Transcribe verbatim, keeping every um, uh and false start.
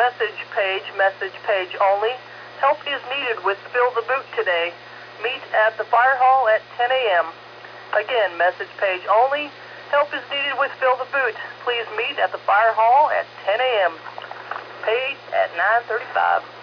Message page, message page only. Help is needed with Fill the Boot today. Meet at the fire hall at ten A M Again, message page only. Help is needed with Fill the Boot. Please meet at the fire hall at ten A M Paid at nine thirty-five.